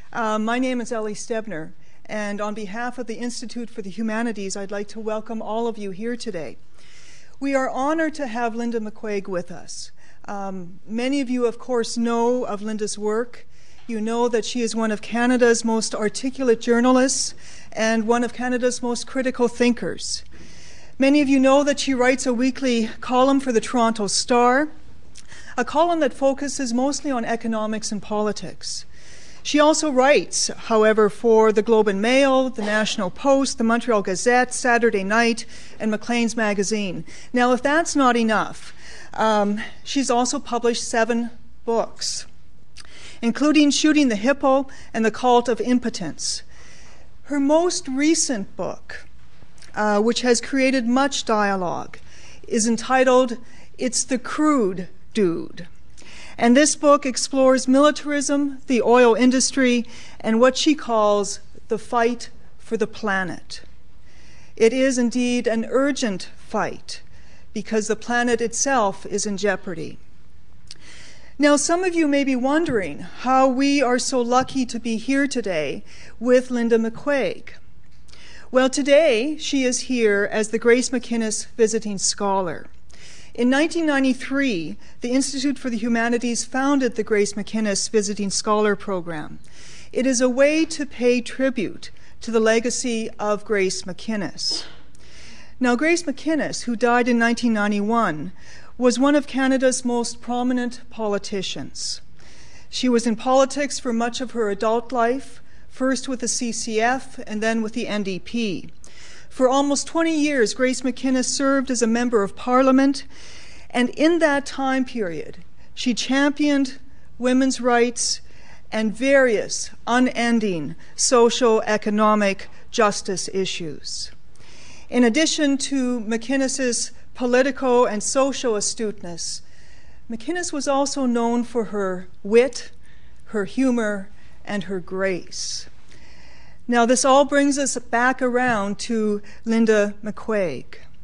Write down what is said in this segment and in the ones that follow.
My name is Ellie Stebner, and on behalf of the Institute for the Humanities, I'd like to welcome all of you here today. We are honored to have Linda McCuaig with us. Many of you, of course, know of Linda's work. You know that she is one of Canada's most articulate journalists and one of Canada's most critical thinkers. Many of you know that she writes a weekly column for the Toronto Star, a column that focuses mostly on economics and politics. She also writes, however, for the Globe and Mail, the National Post, the Montreal Gazette, Saturday Night, and Maclean's Magazine. Now, if that's not enough, she's also published 7 books, including Shooting the Hippo and The Cult of Impotence. Her most recent book, which has created much dialogue, is entitled It's the Crude Dude. And this book explores militarism, the oil industry, and what she calls the fight for the planet. It is indeed an urgent fight because the planet itself is in jeopardy. Now, some of you may be wondering how we are so lucky to be here today with Linda McCuaig. Well, today she is here as the Grace MacInnes Visiting Scholar. In 1993, the Institute for the Humanities founded the Grace MacInnes Visiting Scholar Program. It is a way to pay tribute to the legacy of Grace MacInnes. Now, Grace MacInnes, who died in 1991, was one of Canada's most prominent politicians. She was in politics for much of her adult life, first with the CCF and then with the NDP. For almost 20 years, Grace MacInnes served as a member of Parliament, and in that time period, she championed women's rights and various unending social, economic justice issues. In addition to MacInnes's political and social astuteness, MacInnes was also known for her wit, her humor, and her grace. Now, this all brings us back around to Linda McCuaig.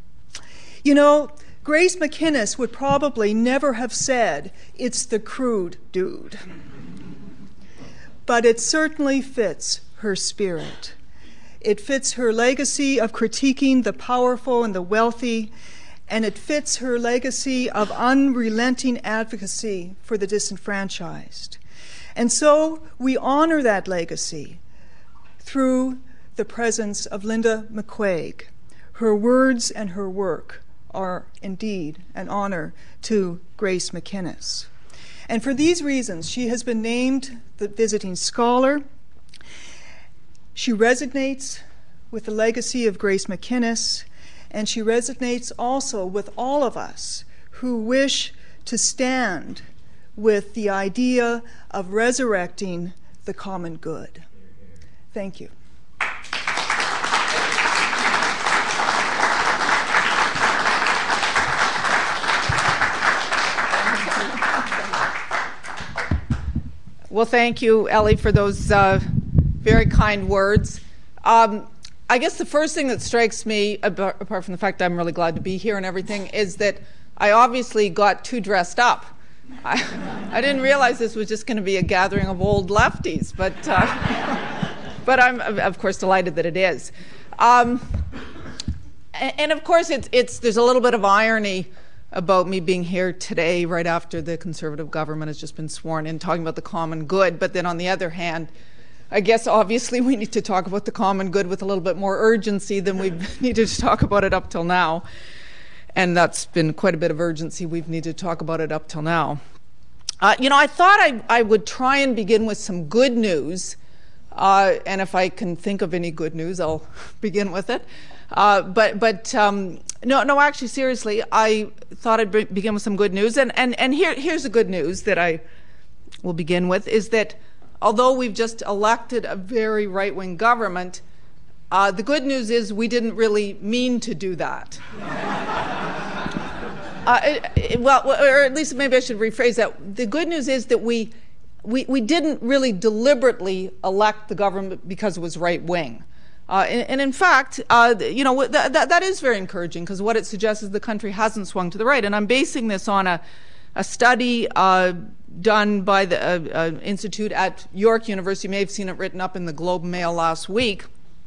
You know, Grace MacInnes would probably never have said, "It's the crude dude." But it certainly fits her spirit. It fits her legacy of critiquing the powerful and the wealthy, and it fits her legacy of unrelenting advocacy for the disenfranchised. And so we honor that legacy through the presence of Linda McCuaig. Her words and her work are indeed an honor to Grace MacInnes. And for these reasons, she has been named the Visiting Scholar. She resonates with the legacy of Grace MacInnes, and she resonates also with all of us who wish to stand with the idea of resurrecting the common good. Thank you. Well, thank you, Ellie, for those very kind words. I guess the first thing that strikes me, apart from the fact I'm really glad to be here and everything, is that I obviously got too dressed up. I didn't realize this was just going to be a gathering of old lefties, but I'm, of course, delighted that it is. And of course, there's a little bit of irony about me being here today, right after the Conservative government has just been sworn in, talking about the common good. But then on the other hand, I guess obviously we need to talk about the common good with a little bit more urgency than we've needed to talk about it up till now. And that's been quite a bit of urgency. We've needed to talk about it up till now. I thought I would try and begin with some good news. And if I can think of any good news, I'll begin with it. No, actually, seriously, I thought I'd begin with some good news. And here's the good news that I will begin with, is that although we've just elected a very right-wing government, the good news is we didn't really mean to do that. Or at least maybe I should rephrase that. The good news is that we didn't really deliberately elect the government because it was right-wing. And in fact, that is very encouraging, because what it suggests is the country hasn't swung to the right. And I'm basing this on a study done by the institute at York University. You may have seen it written up in the Globe and Mail last week,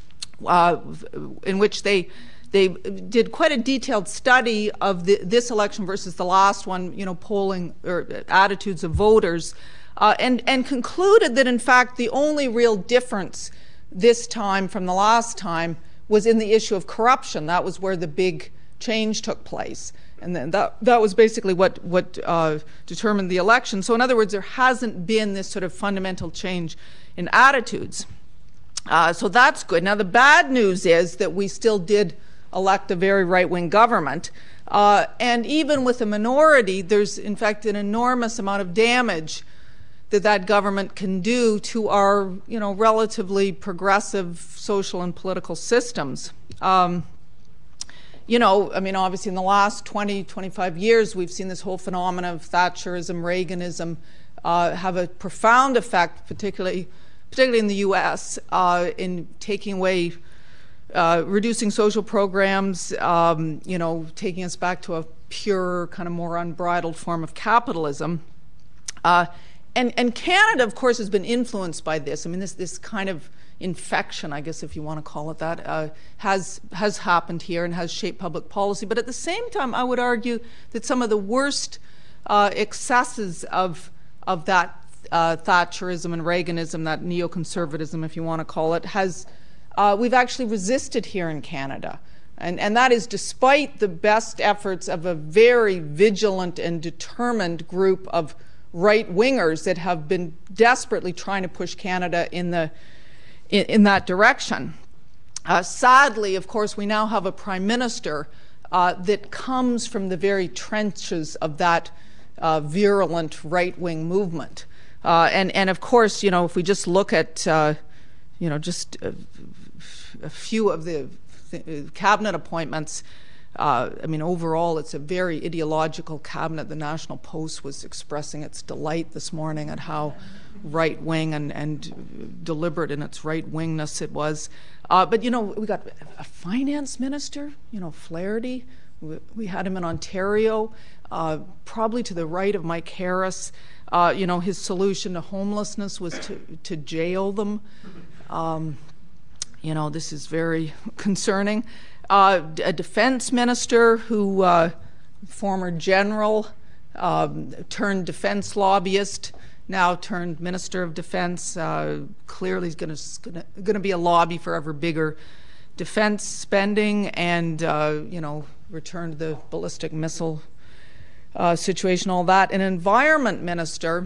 in which they did quite a detailed study of this election versus the last one, polling or attitudes of voters, and concluded that, in fact, the only real difference this time from the last time was in the issue of corruption. That was where the big change took place. And then that was basically what determined the election. So in other words, there hasn't been this sort of fundamental change in attitudes. So that's good. Now the bad news is that we still did elect a very right-wing government. And even with a minority, there's in fact an enormous amount of damage that government can do to our, relatively progressive social and political systems. Obviously in the last 20, 25 years, we've seen this whole phenomenon of Thatcherism, Reaganism have a profound effect, particularly in the U.S., in taking away, reducing social programs, taking us back to a pure, kind of more unbridled form of capitalism. And Canada, of course, has been influenced by this. I mean, this kind of infection, I guess if you want to call it that, has happened here and has shaped public policy. But at the same time, I would argue that some of the worst excesses of that Thatcherism and Reaganism, that neoconservatism, if you want to call it, we've actually resisted here in Canada. And that is despite the best efforts of a very vigilant and determined group of right-wingers that have been desperately trying to push Canada in that direction. Sadly, of course, we now have a prime minister that comes from the very trenches of that virulent right-wing movement. And of course, if we just look at, just a few of the cabinet appointments, overall, it's a very ideological cabinet. The National Post was expressing its delight this morning at how right-wing and deliberate in its right-wingness it was. But we got a finance minister, Flaherty. We had him in Ontario, probably to the right of Mike Harris. His solution to homelessness was to jail them. This is very concerning. A defense minister who, former general, turned defense lobbyist, now turned Minister of Defense. Clearly he's going to be a lobby for ever bigger defense spending and, return to the ballistic missile situation, all that. An environment minister,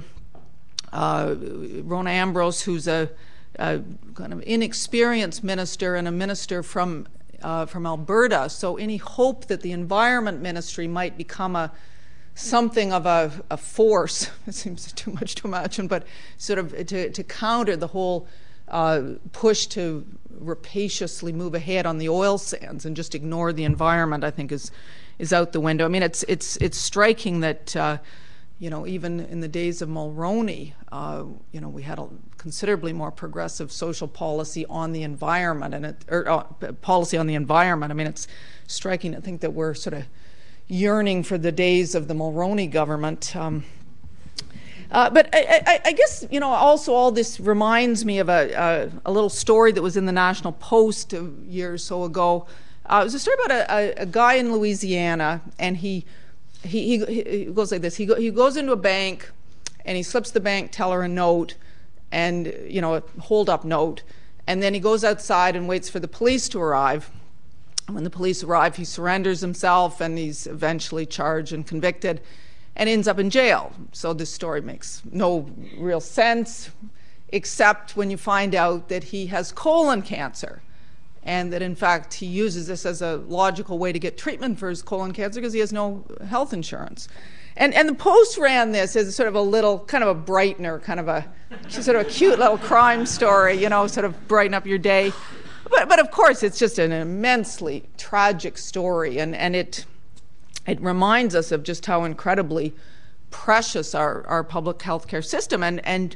Rona Ambrose, who's a kind of inexperienced minister and a minister from Alberta. So any hope that the environment ministry might become something of a force, it seems too much to imagine, but sort of to counter the whole push to rapaciously move ahead on the oil sands and just ignore the environment, I think is out the window. I mean, it's striking that even in the days of Mulroney, we had a considerably more progressive social policy on the environment policy on the environment. I mean, it's striking to think that we're sort of yearning for the days of the Mulroney government. But I guess, also all this reminds me of a little story that was in the National Post a year or so ago. It was a story about a guy in Louisiana, and he goes like this. He goes into a bank, and he slips the bank teller a note, and a hold-up note, and then he goes outside and waits for the police to arrive. And when the police arrive, he surrenders himself, and he's eventually charged and convicted, and ends up in jail. So this story makes no real sense, except when you find out that he has colon cancer, and that in fact he uses this as a logical way to get treatment for his colon cancer because he has no health insurance. And the Post ran this as sort of a little, kind of a brightener, kind of a sort of a cute little crime story, sort of brighten up your day. But of course, it's just an immensely tragic story, and it reminds us of just how incredibly precious our public healthcare system, and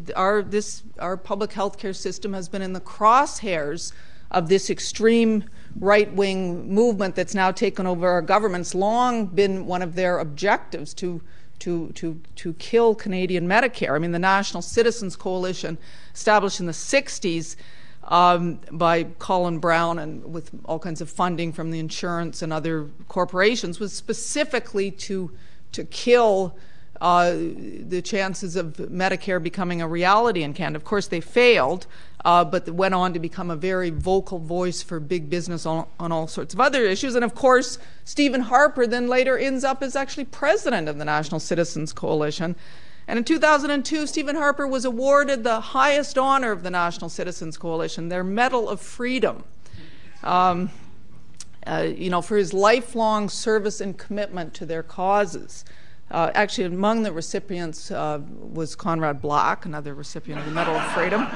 our public healthcare system has been in the crosshairs of this extreme right-wing movement that's now taken over our government. It's long been one of their objectives to kill Canadian Medicare. I mean, the National Citizens Coalition, established in the 60s by Colin Brown and with all kinds of funding from the insurance and other corporations, was specifically to kill the chances of Medicare becoming a reality in Canada. Of course, they failed, but went on to become a very vocal voice for big business on all sorts of other issues. And of course, Stephen Harper then later ends up as actually president of the National Citizens Coalition. And in 2002, Stephen Harper was awarded the highest honor of the National Citizens Coalition, their Medal of Freedom, for his lifelong service and commitment to their causes. Actually, among the recipients was Conrad Black, another recipient of the Medal of Freedom.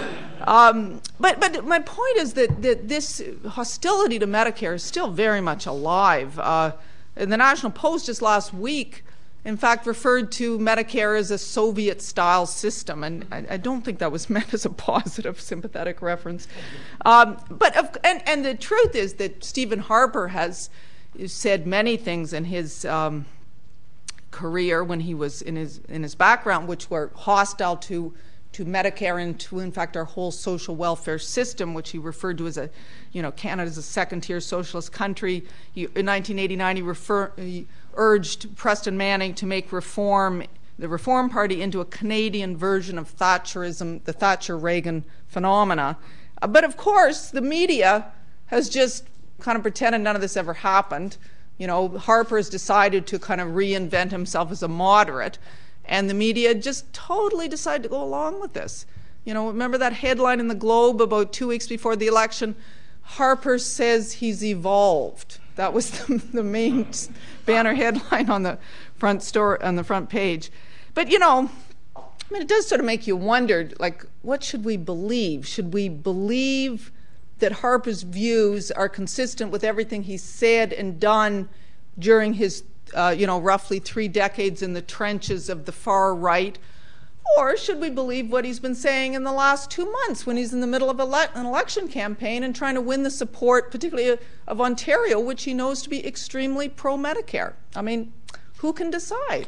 But my point is that this hostility to Medicare is still very much alive. And the National Post just last week, in fact, referred to Medicare as a Soviet-style system, and I don't think that was meant as a positive, sympathetic reference. And the truth is that Stephen Harper has said many things in his career when he was in his background, which were hostile to Medicare and to, in fact, our whole social welfare system, which he referred to as Canada as a second-tier socialist country. In 1989, he urged Preston Manning to make the Reform Party into a Canadian version of Thatcherism, the Thatcher-Reagan phenomena. But of course, the media has just kind of pretended none of this ever happened. Harper has decided to kind of reinvent himself as a moderate, and the media just totally decided to go along with this. Remember that headline in the Globe about 2 weeks before the election? Harper says he's evolved. That was the main banner headline on the front page. But it does sort of make you wonder, like, what should we believe? Should we believe that Harper's views are consistent with everything he said and done during his, roughly 3 decades in the trenches of the far right? Or should we believe what he's been saying in the last 2 months when he's in the middle of an election campaign and trying to win the support, particularly of Ontario, which he knows to be extremely pro-Medicare? I mean, who can decide?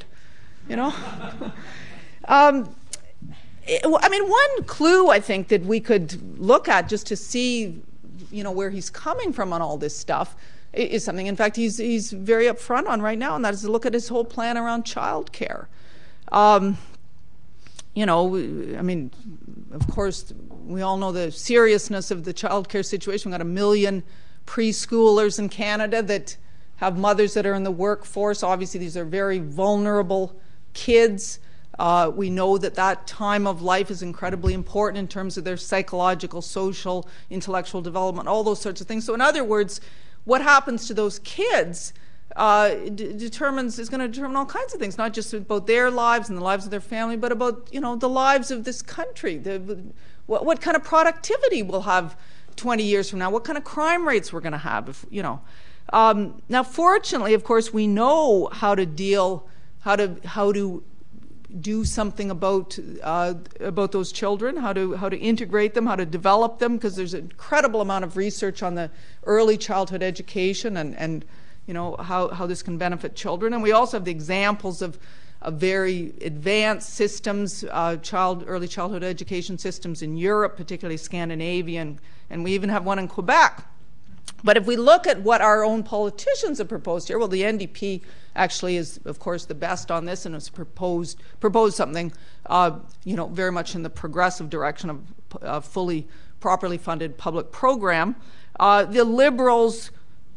One clue I think that we could look at just to see, where he's coming from on all this stuff is something, in fact, he's very upfront on right now, and that is to look at his whole plan around childcare. Of course, we all know the seriousness of the childcare situation. We've got 1 million preschoolers in Canada that have mothers that are in the workforce. Obviously, these are very vulnerable kids. We know that time of life is incredibly important in terms of their psychological, social, intellectual development, all those sorts of things. So in other words, what happens to those kids is going to determine all kinds of things, not just about their lives and the lives of their family, but about the lives of this country. What kind of productivity we'll have 20 years from now? What kind of crime rates we're going to have? Now, fortunately, of course, we know how to do something about those children, how to integrate them, how to develop them, because there's an incredible amount of research on the early childhood education and how this can benefit children. And we also have the examples of very advanced systems, early childhood education systems in Europe, particularly Scandinavia, and we even have one in Quebec. But if we look at what our own politicians have proposed here, well, the NDP actually is, of course, the best on this and has proposed something, very much in the progressive direction of a fully, properly funded public program. The Liberals,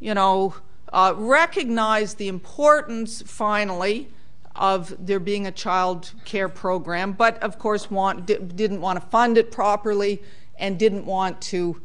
recognize the importance, finally, of there being a child care program, but of course didn't want to fund it properly and didn't want to,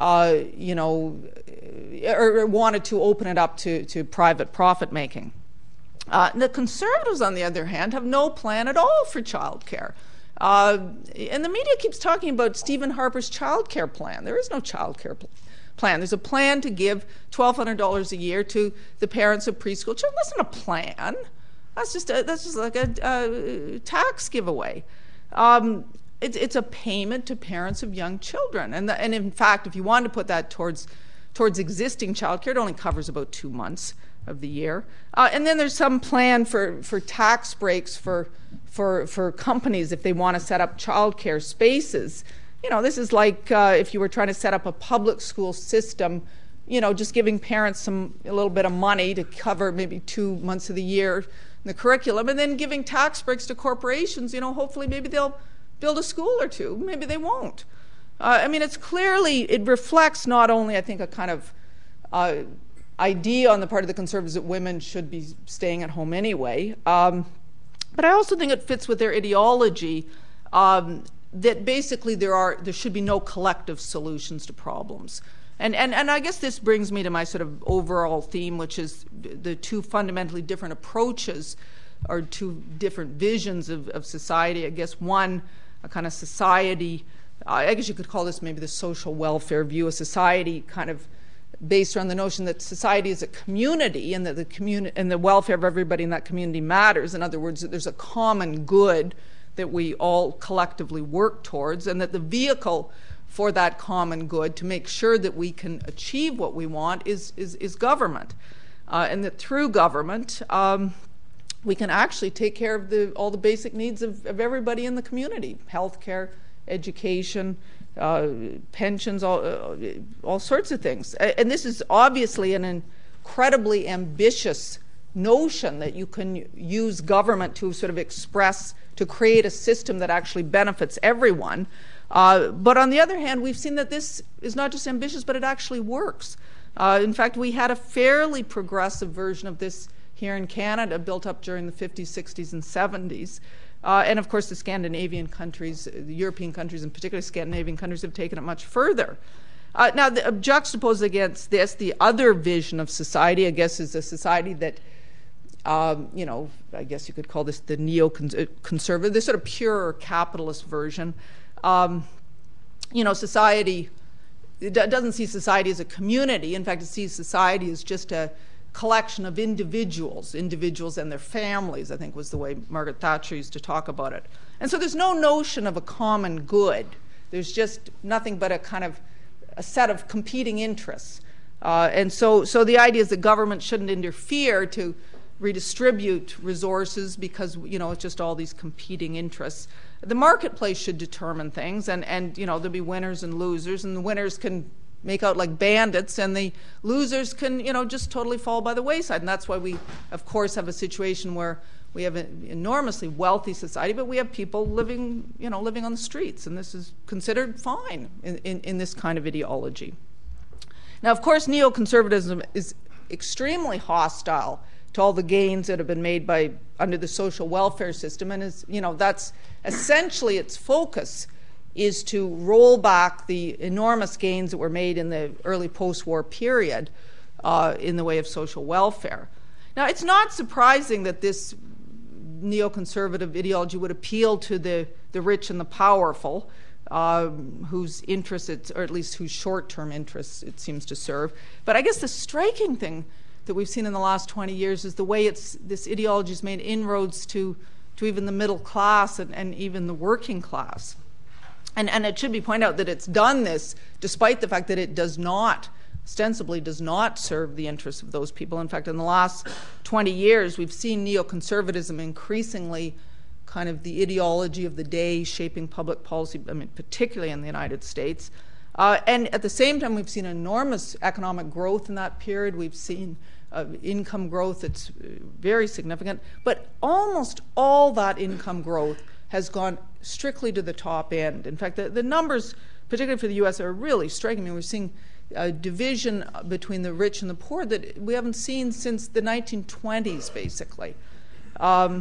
or wanted to open it up to private profit making. The Conservatives, on the other hand, have no plan at all for child care. And the media keeps talking about Stephen Harper's child care plan. There is no child care plan. There's a plan to give $1,200 a year to the parents of preschool children. That's not a plan. That's just like a tax giveaway. It's a payment to parents of young children. And in fact, if you wanted to put that towards towards existing childcare. It only covers about 2 months of the year. And then there's some plan for tax breaks for companies if they want to set up childcare spaces. This is like if you were trying to set up a public school system, just giving parents a little bit of money to cover maybe 2 months of the year in the curriculum, and then giving tax breaks to corporations. Hopefully maybe they'll build a school or two. Maybe they won't. It reflects not only, I think, a kind of idea on the part of the Conservatives that women should be staying at home anyway, but I also think it fits with their ideology that basically there should be no collective solutions to problems. And I guess this brings me to my sort of overall theme, which is the two fundamentally different approaches or two different visions of society. I guess one, a kind of society, I guess you could call this maybe the social welfare view, a society kind of based on the notion that society is a community and that the welfare of everybody in that community matters. In other words, that there's a common good that we all collectively work towards, and that the vehicle for that common good to make sure that we can achieve what we want is government, and that through government we can actually take care of all the basic needs of everybody in the community: healthcare, education, pensions, all sorts of things. And this is obviously an incredibly ambitious notion that you can use government to sort of express, to create a system that actually benefits everyone. But on the other hand, we've seen that this is not just ambitious, but it actually works. In fact, we had a fairly progressive version of this here in Canada, built up during the 50s, 60s, and 70s. And of course, the Scandinavian countries, the European countries, and particularly Scandinavian countries, have taken it much further. Now, juxtaposed against this, the other vision of society, I guess, is a society that, I guess you could call this the neoconservative, the sort of pure capitalist version. Society, it doesn't see society as a community. In fact, it sees society as just a collection of individuals and their families, I think was the way Margaret Thatcher used to talk about it. And so there's no notion of a common good. There's just nothing but a kind of a set of competing interests. And so the idea is that government shouldn't interfere to redistribute resources because, it's just all these competing interests. The marketplace should determine things, and there'll be winners and losers, and the winners can make out like bandits, and the losers can, just totally fall by the wayside. And that's why we, of course, have a situation where we have an enormously wealthy society, but we have people living on the streets, and this is considered fine in this kind of ideology. Now, of course, neoconservatism is extremely hostile to all the gains that have been made under the social welfare system, and that's essentially its focus, is to roll back the enormous gains that were made in the early post-war period in the way of social welfare. Now, it's not surprising that this neoconservative ideology would appeal to the rich and the powerful, whose interests, or at least whose short-term interests it seems to serve. But I guess the striking thing that we've seen in the last 20 years is the way this ideology has made inroads to even the middle class and even the working class. And it should be pointed out that it's done this despite the fact that it ostensibly does not serve the interests of those people. In fact, in the last 20 years, we've seen neoconservatism increasingly kind of the ideology of the day shaping public policy, particularly in the United States. And at the same time, we've seen enormous economic growth in that period. We've seen income growth that's very significant. But almost all that income growth has gone strictly to the top end. In fact, the numbers, particularly for the U.S., are really striking. We're seeing a division between the rich and the poor that we haven't seen since the 1920s, basically. And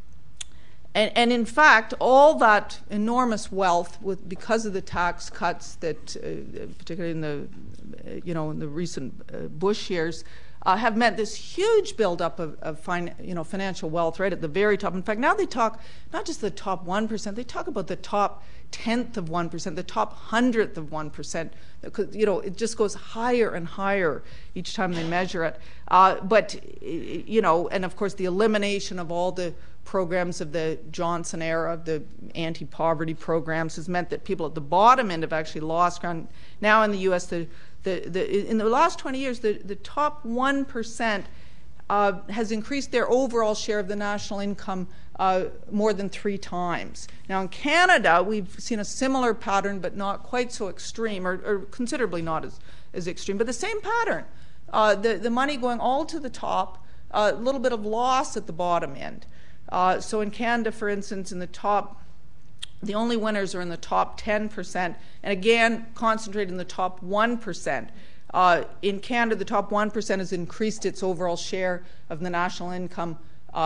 in fact, all that enormous wealth, because of the tax cuts that, particularly in the recent Bush years, have meant this huge buildup of financial wealth right at the very top. In fact, now they talk not just the top 1%, they talk about the top 10th of 1%, the top 100th of 1%. It just goes higher and higher each time they measure it. And of course, the elimination of all the programs of the Johnson era, the anti-poverty programs, has meant that people at the bottom end have actually lost ground. Now in the U.S., in the last 20 years, the top 1% has increased their overall share of the national income more than 3 times. Now in Canada, we've seen a similar pattern, but not quite so extreme, or considerably not as extreme, but the same pattern. The money going all to the top, a little bit of loss at the bottom end. So in Canada, for instance, the only winners are in the top 10%, and again, concentrated in the top 1%. In Canada, the top 1% has increased its overall share of the national income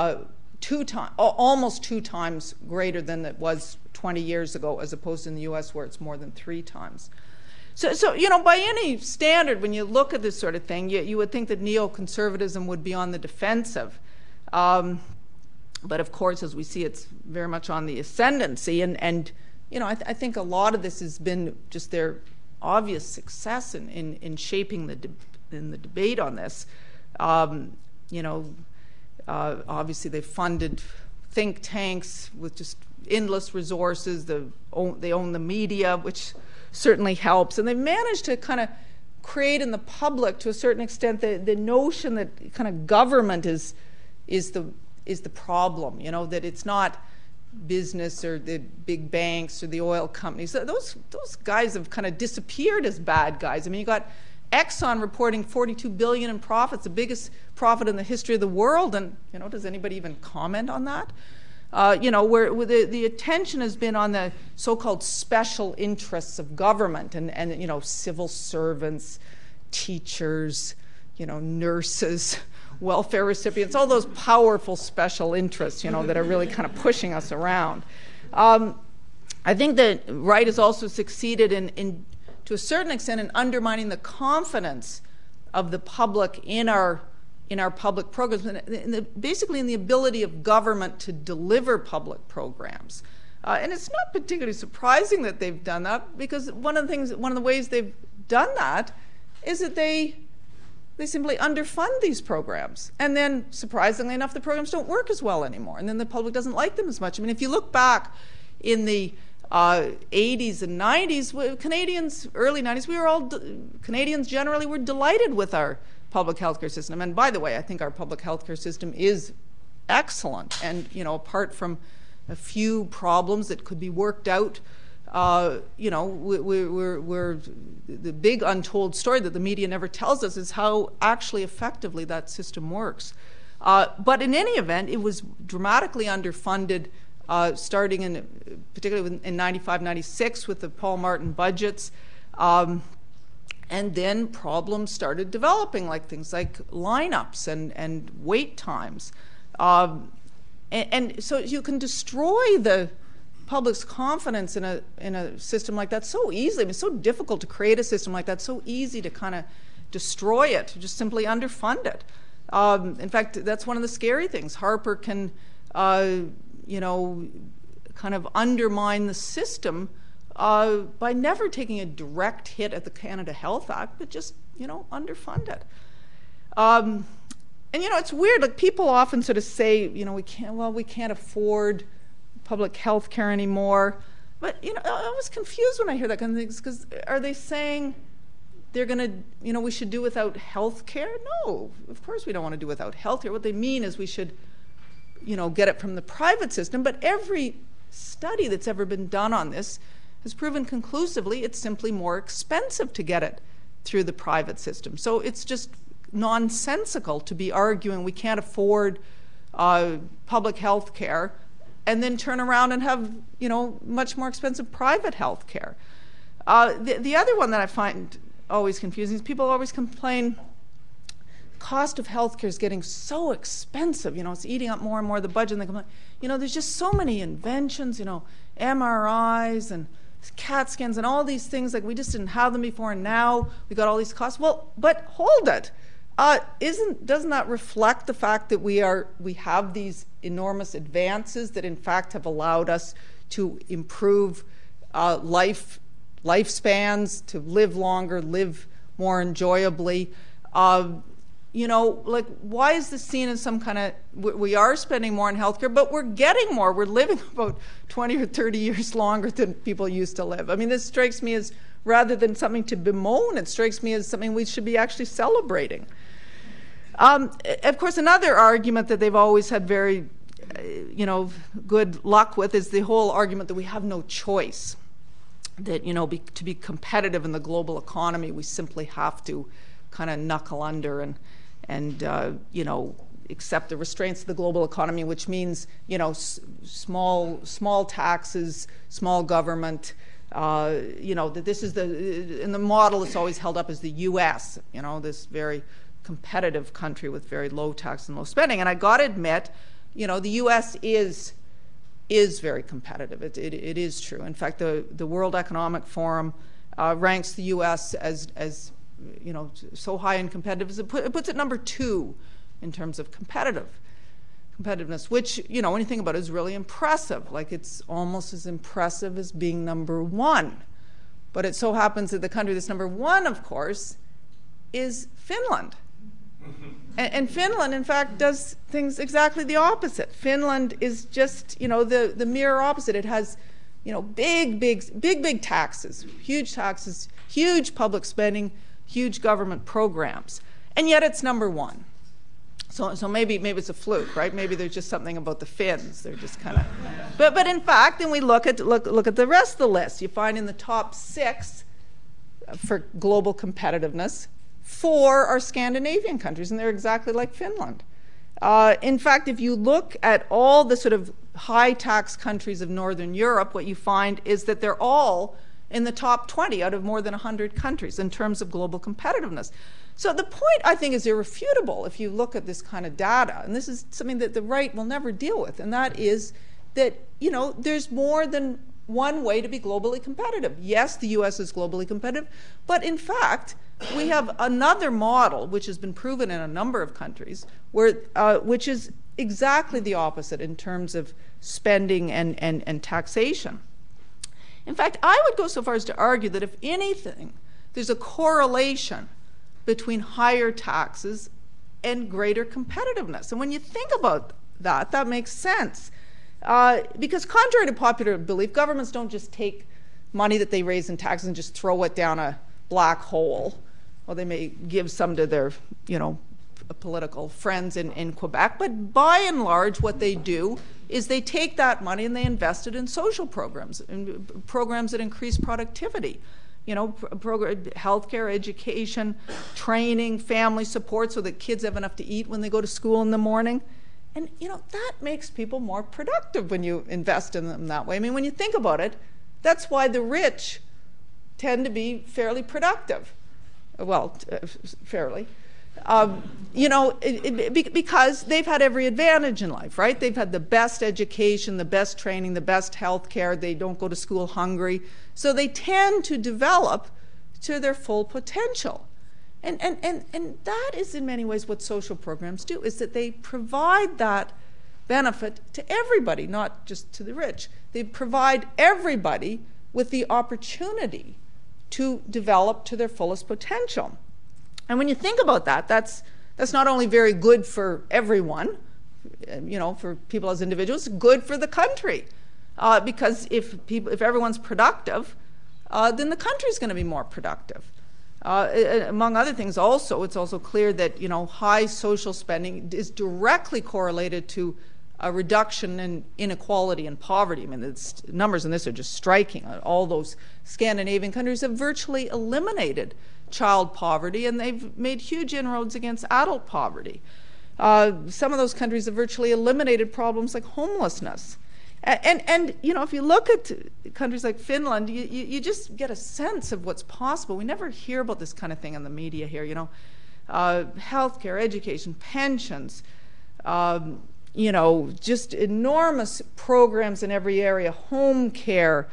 almost 2 times greater than it was 20 years ago, as opposed to in the U.S. where it's more than 3 times. So by any standard, when you look at this sort of thing, you would think that neoconservatism would be on the defensive. But of course, as we see, it's very much on the ascendancy. And I think a lot of this has been just their obvious success in shaping the debate on this. Obviously, they've funded think tanks with just endless resources. They own the media, which certainly helps. And they've managed to kind of create in the public, to a certain extent, the notion that kind of government is the problem, that it's not business or the big banks or the oil companies. Those guys have kind of disappeared as bad guys. I mean, you got Exxon reporting $42 billion in profits, the biggest profit in the history of the world, and does anybody even comment on that? Where the attention has been on the so-called special interests of government and civil servants, teachers, nurses, welfare recipients, all those powerful special interests, that are really kind of pushing us around. I think the right has also succeeded in to a certain extent in undermining the confidence of the public in our public programs, basically in the ability of government to deliver public programs. And it's not particularly surprising that they've done that, because one of the ways they've done that is that they simply underfund these programs. And then, surprisingly enough, the programs don't work as well anymore. And then the public doesn't like them as much. I mean, if you look back in the 80s and 90s, Canadians, early 90s, Canadians generally were delighted with our public healthcare system. And by the way, I think our public healthcare system is excellent. And, apart from a few problems that could be worked out, we're the big untold story that the media never tells us is how actually effectively that system works. But in any event, it was dramatically underfunded, starting particularly in 95, 96 with the Paul Martin budgets. And then problems started developing, like things like lineups and wait times. And so you can destroy the public's confidence in a system like that so easily. I mean, it's so difficult to create a system like that, so easy to kind of destroy it, to just simply underfund it. In fact, that's one of the scary things. Harper can, kind of undermine the system by never taking a direct hit at the Canada Health Act, but just, underfund it. And, it's weird. Like, people often sort of say, we can't afford public health care anymore. But, I was confused when I hear that kind of things, because are they saying they're going to, we should do without health care? No, of course we don't want to do without health care. What they mean is we should, get it from the private system. But every study that's ever been done on this has proven conclusively it's simply more expensive to get it through the private system. So it's just nonsensical to be arguing we can't afford public health care and then turn around and have, much more expensive private health care. The other one that I find always confusing is people always complain cost of health care is getting so expensive, it's eating up more and more of the budget, and they complain, there's just so many inventions, MRIs and CAT scans and all these things, like we just didn't have them before, and now we got all these costs. Well, but hold it. Doesn't that reflect the fact that we have these enormous advances that in fact have allowed us to improve lifespans, to live longer, live more enjoyably? like, why is this seen as some kind of, we are spending more on healthcare, but we're getting more. We're living about 20 or 30 years longer than people used to live. I mean, this strikes me as, rather than something to bemoan, it strikes me as something we should be actually celebrating. Of course, another argument that they've always had very, good luck with is the whole argument that we have no choice. That, to be competitive in the global economy, we simply have to kind of knuckle under and accept the restraints of the global economy, which means, small taxes, small government. That this is in the model it's always held up as the U.S. This very competitive country with very low tax and low spending. And I got to admit, the U.S. is very competitive. It is true. In fact, the World Economic Forum ranks the U.S. as so high in competitiveness. It puts it number 2 in terms of competitiveness, which, when you think about it, is really impressive. Like, it's almost as impressive as being number 1. But it so happens that the country that's number 1, of course, is Finland. And Finland, in fact, does things exactly the opposite. Finland is just, the mirror opposite. It has, big taxes, huge public spending, huge government programs, and yet it's number 1. So maybe it's a fluke, right? Maybe there's just something about the Finns. They're just kind of. But in fact, then we look at the rest of the list. You find in the top 6 for global competitiveness, 4 are Scandinavian countries, and they're exactly like Finland. In fact, if you look at all the sort of high tax countries of Northern Europe, what you find is that they're all in the top 20 out of more than 100 countries in terms of global competitiveness. So the point, I think, is irrefutable if you look at this kind of data, and this is something that the right will never deal with, and that is that, there's more than one way to be globally competitive. Yes, the U.S. is globally competitive, but in fact, we have another model, which has been proven in a number of countries, which is exactly the opposite in terms of spending and taxation. In fact, I would go so far as to argue that if anything, there's a correlation between higher taxes and greater competitiveness. And when you think about that, that makes sense. Because contrary to popular belief, governments don't just take money that they raise in taxes and just throw it down a black hole. Well, they may give some to their, political friends in Quebec, but by and large, what they do is they take that money and they invest it in social programs, in programs that increase productivity. Healthcare, education, training, family support so that kids have enough to eat when they go to school in the morning. And, that makes people more productive when you invest in them that way. I mean, when you think about it, that's why the rich tend to be fairly productive. Well, fairly. Because they've had every advantage in life, right? They've had the best education, the best training, the best health care. They don't go to school hungry. So they tend to develop to their full potential. And that is in many ways what social programs do, is that they provide that benefit to everybody, not just to the rich. They provide everybody with the opportunity to develop to their fullest potential. And when you think about that, that's not only very good for everyone, for people as individuals, it's good for the country. Because if everyone's productive, then the country's going to be more productive. Among other things, it's also clear that high social spending is directly correlated to a reduction in inequality and poverty. I mean, the numbers in this are just striking. All those Scandinavian countries have virtually eliminated child poverty, and they've made huge inroads against adult poverty. Some of those countries have virtually eliminated problems like homelessness. And if you look at countries like Finland, you just get a sense of what's possible. We never hear about this kind of thing in the media here, healthcare, education, pensions, just enormous programs in every area, home care,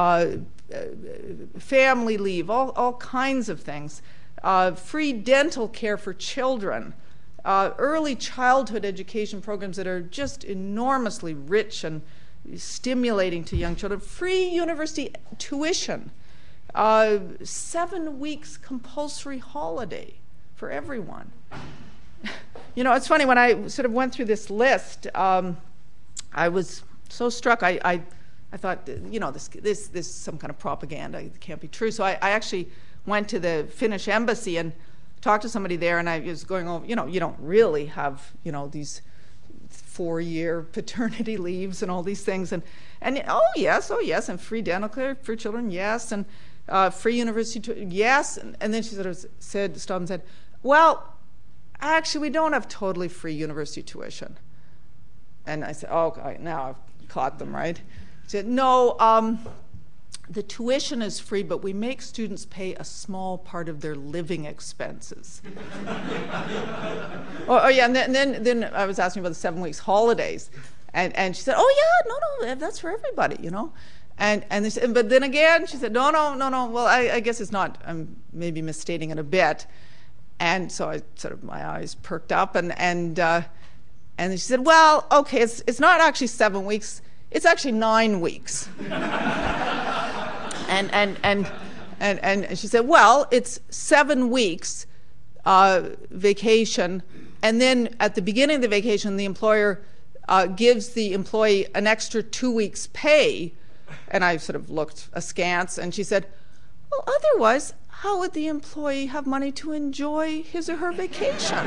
family leave, all kinds of things, free dental care for children, early childhood education programs that are just enormously rich and stimulating to young children, free university tuition, 7 weeks compulsory holiday for everyone. it's funny, when I sort of went through this list, I was so struck. I thought, this is some kind of propaganda. It can't be true. So I actually went to the Finnish embassy and talked to somebody there, and I was going over, you don't really have, these 4-year paternity leaves and all these things. And oh yes, and free dental care for children, yes, and free university, yes. And then she sort of stopped and said, well, actually, we don't have totally free university tuition. And I said, oh, now I've caught them, right? She said, no, the tuition is free, but we make students pay a small part of their living expenses. oh, yeah, and then I was asking about the 7 weeks holidays. And she said, oh, yeah, no, that's for everybody, And they said, but then again, she said, no. Well, I guess it's not. I'm maybe misstating it a bit. And so my eyes perked up, and she said, well, okay, it's not actually 7 weeks. It's actually 9 weeks. and she said, well, it's 7 weeks vacation, and then at the beginning of the vacation, the employer gives the employee an extra 2 weeks pay. And I sort of looked askance, and she said, well, otherwise, how would the employee have money to enjoy his or her vacation?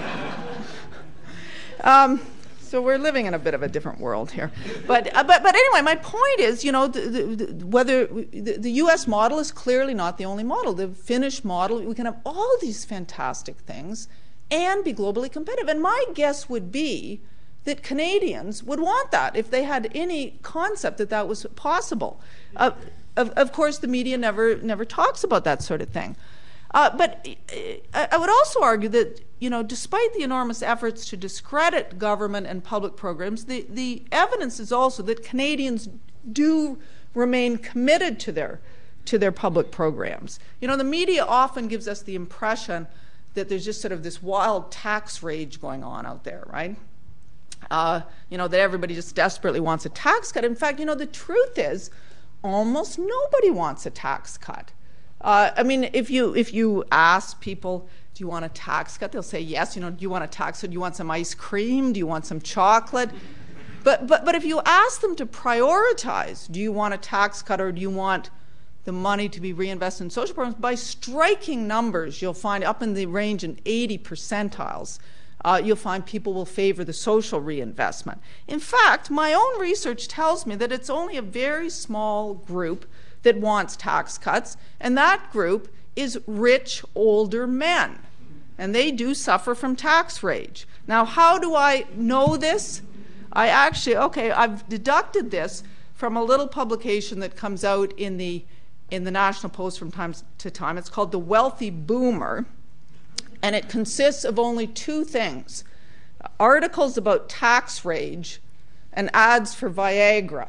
So we're living in a bit of a different world here. But anyway, my point is, whether the U.S. model is clearly not the only model. The Finnish model, we can have all these fantastic things and be globally competitive. And my guess would be that Canadians would want that if they had any concept that that was possible. Of course, the media never talks about that sort of thing. But I would also argue that, despite the enormous efforts to discredit government and public programs, the evidence is also that Canadians do remain committed to their public programs. The media often gives us the impression that there's just sort of this wild tax rage going on out there, right? That everybody just desperately wants a tax cut. In fact, the truth is, almost nobody wants a tax cut. If you ask people, do you want a tax cut? They'll say yes. Do you want a tax cut? Do you want some ice cream? Do you want some chocolate? But if you ask them to prioritize, do you want a tax cut or do you want the money to be reinvested in social programs? By striking numbers, you'll find up in the range in 80 percentiles. You'll find people will favor the social reinvestment. In fact, my own research tells me that it's only a very small group that wants tax cuts, and that group is rich older men, and they do suffer from tax rage. Now, how do I know this? I've deducted this from a little publication that comes out in the National Post from time to time. It's called The Wealthy Boomer. And it consists of only 2 things: articles about tax rage and ads for Viagra.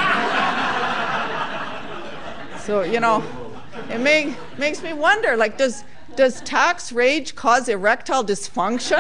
So, it makes me wonder, does tax rage cause erectile dysfunction?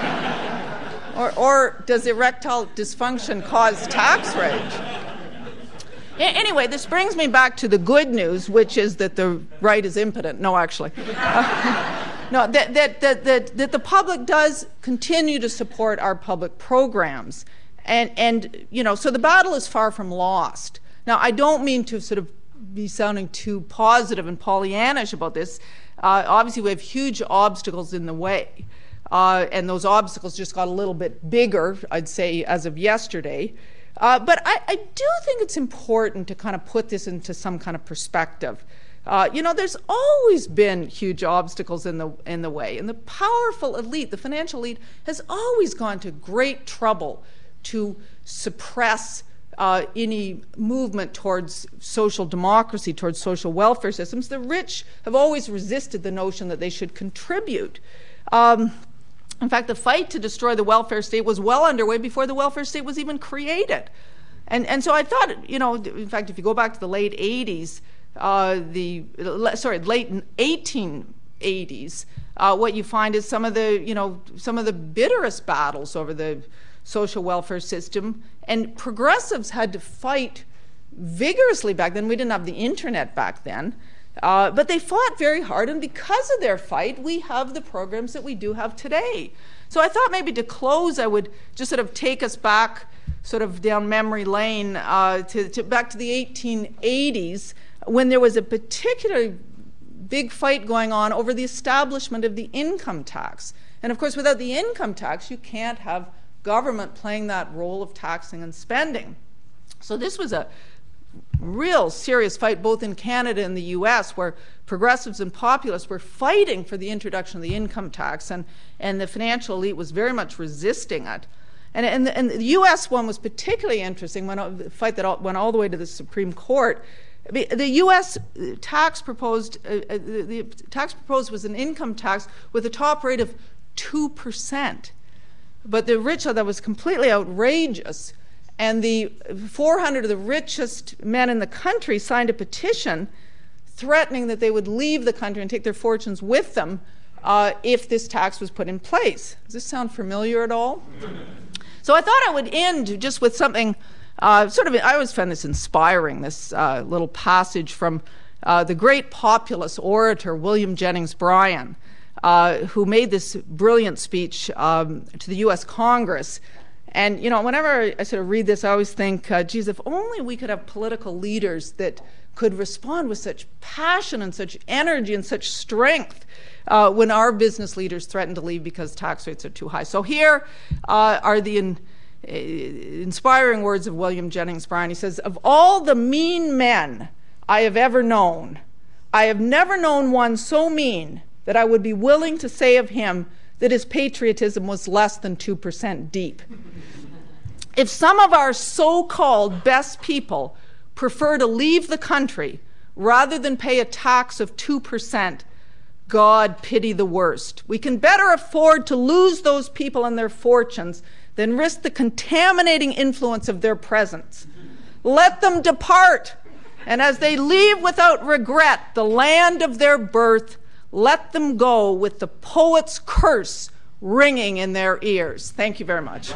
Or does erectile dysfunction cause tax rage? Anyway, this brings me back to the good news, which is that the right is impotent. No, actually. No, that the public does continue to support our public programs. And so the battle is far from lost. Now, I don't mean to sort of be sounding too positive and Pollyannish about this. Obviously, we have huge obstacles in the way. And those obstacles just got a little bit bigger, I'd say, as of yesterday. But I do think it's important to kind of put this into some kind of perspective. There's always been huge obstacles in the way, and the powerful elite, the financial elite, has always gone to great trouble to suppress any movement towards social democracy, towards social welfare systems. The rich have always resisted the notion that they should contribute. In fact, the fight to destroy the welfare state was well underway before the welfare state was even created. And so I thought, in fact, if you go back to the late 80s, late 1880s, what you find is some of the bitterest battles over the social welfare system, and progressives had to fight vigorously back then. We didn't have the internet back then, But they fought very hard, and because of their fight, we have the programs that we do have today. So I thought maybe to close, I would just sort of take us back sort of down memory lane back to the 1880s, when there was a particularly big fight going on over the establishment of the income tax. And of course, without the income tax, you can't have government playing that role of taxing and spending. So this was a real serious fight both in Canada and the US, where progressives and populists were fighting for the introduction of the income tax, and the financial elite was very much resisting it. And the US one was particularly interesting, the fight that went all the way to the Supreme Court. The U.S. tax proposed, the tax proposed was an income tax with a top rate of 2%. But the rich, that was completely outrageous. And the 400 of the richest men in the country signed a petition threatening that they would leave the country and take their fortunes with them if this tax was put in place. Does this sound familiar at all? So I thought I would end just with something I always found this inspiring, this little passage from the great populist orator William Jennings Bryan, who made this brilliant speech to the U.S. Congress. And, whenever I sort of read this, I always think, geez, if only we could have political leaders that could respond with such passion and such energy and such strength when our business leaders threaten to leave because tax rates are too high. So here are the inspiring words of William Jennings Bryan. He says, "Of all the mean men I have ever known, I have never known one so mean that I would be willing to say of him that his patriotism was less than 2% deep. If some of our so-called best people prefer to leave the country rather than pay a tax of 2%, God pity the worst. We can better afford to lose those people and their fortunes than risk the contaminating influence of their presence. Let them depart, and as they leave without regret the land of their birth, let them go with the poet's curse ringing in their ears." Thank you very much.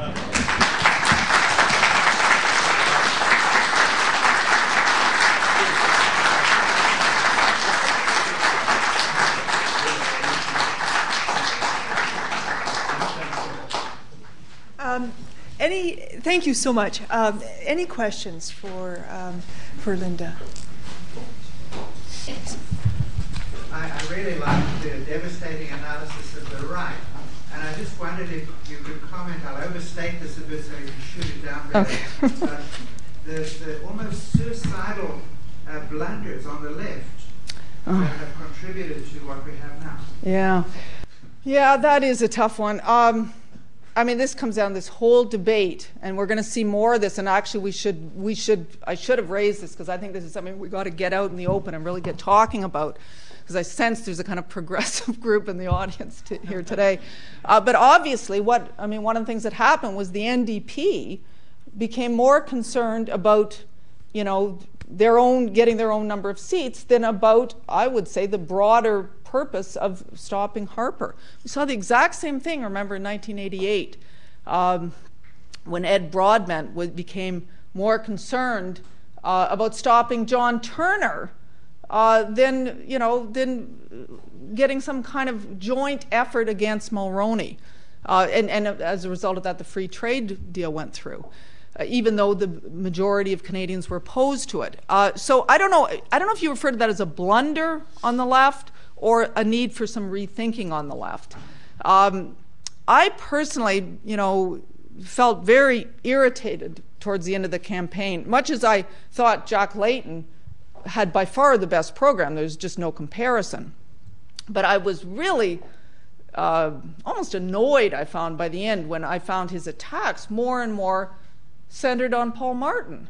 Thank you so much. Any questions for Linda? I really liked the devastating analysis of the right, and I just wondered if you could comment. I'll overstate this a bit so you can shoot it down better. Okay. But the almost suicidal blunders on the left that have contributed to what we have now. Yeah, that is a tough one. This comes down to this whole debate, and we're going to see more of this. And actually, I should have raised this because I think this is something we got to get out in the open and really get talking about. Because I sense there's a kind of progressive group in the audience here today. But obviously, one of the things that happened was the NDP became more concerned about, getting their own number of seats than about, I would say, the broader purpose of stopping Harper. We saw the exact same thing, remember, in 1988, when Ed Broadbent became more concerned about stopping John Turner than getting some kind of joint effort against Mulroney. And as a result of that, the free trade deal went through, even though the majority of Canadians were opposed to it. So I don't know if you refer to that as a blunder on the left or a need for some rethinking on the left. I personally, felt very irritated towards the end of the campaign, much as I thought Jack Layton had by far the best program. There's just no comparison. But I was really almost annoyed, I found, by the end when I found his attacks more and more centered on Paul Martin.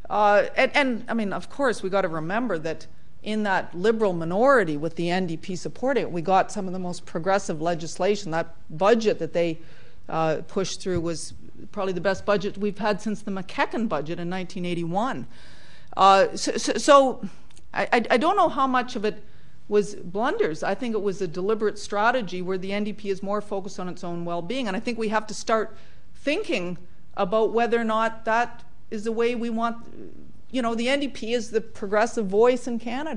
Of course, we got to remember that in that Liberal minority with the NDP supporting it, we got some of the most progressive legislation. That budget that they pushed through was probably the best budget we've had since the McKechnie budget in 1981. So I don't know how much of it was blunders. I think it was a deliberate strategy where the NDP is more focused on its own well-being. And I think we have to start thinking about whether or not that is the way we want. The NDP is the progressive voice in Canada.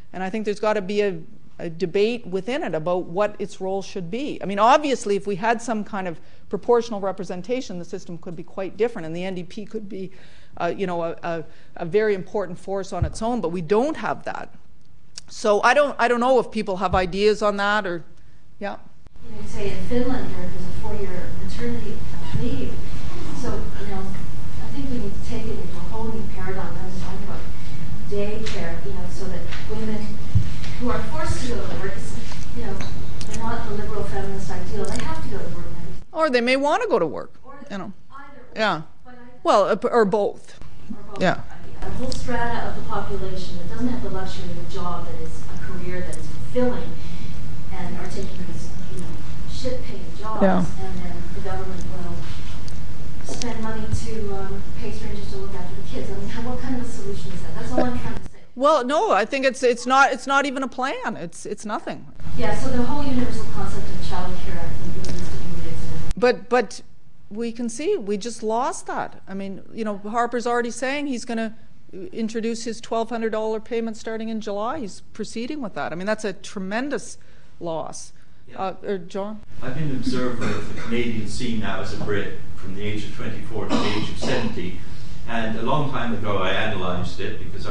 And I think there's got to be a debate within it about what its role should be. I mean, obviously, if we had some kind of proportional representation, the system could be quite different, and the NDP could be, a very important force on its own. But we don't have that. So I don't know if people have ideas on that, or, yeah. You say in Finland there's a 4-year maternity leave. So, I think we need to take it into a whole new paradigm. I was talking about daycare, so that women who are forced to go to work, they're not the liberal feminist ideal. They have to go to work. Or they may want to go to work, Either. Yeah. But Well, or both. Yeah. A whole strata of the population that doesn't have the luxury of a job that is a career that is fulfilling and are taking these, shit-paying jobs, Yeah. and then the government will spend money to pay strangers to look after the kids. I mean, what kind of a solution is that? That's all I'm trying to say. Well, no, I think it's not even a plan. It's nothing. Yeah, so the whole universal concept of child care, I think, really needs to be revisited. But we can see we just lost that. I mean, Harper's already saying he's going to introduce his $1,200 payment starting in July. He's proceeding with that. I mean, that's a tremendous loss. Yeah. John? I've been an observer of the Canadian scene now as a Brit from the age of 24 to the age of 70, and a long time ago I analysed it because